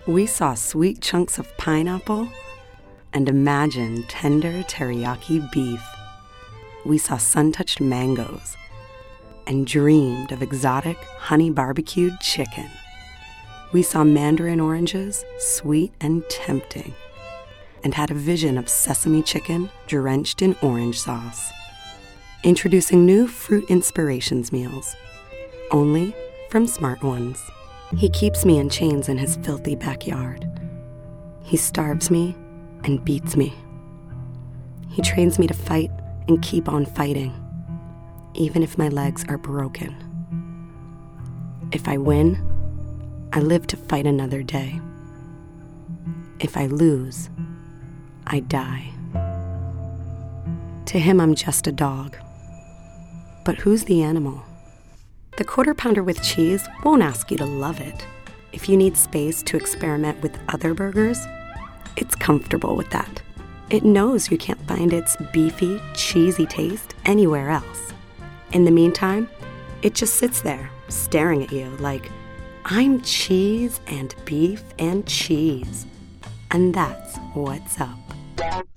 We saw sweet chunks of pineapple and imagined tender teriyaki beef. We saw sun-touched mangoes and dreamed of exotic honey-barbecued chicken. We saw mandarin oranges, sweet and tempting, and had a vision of sesame chicken drenched in orange sauce. Introducing new Fruit Inspirations meals, only from Smart Ones. He keeps me in chains in his filthy backyard. He starves me and beats me. He trains me to fight and keep on fighting, even if my legs are broken. If I win, I live to fight another day. If I lose, I die. To him, I'm just a dog. But who's the animal? The Quarter Pounder with cheese won't ask you to love it. If you need space to experiment with other burgers, it's comfortable with that. It knows you can't find its beefy, cheesy taste anywhere else. In the meantime, it just sits there, staring at you like, I'm cheese and beef and cheese. And that's what's up.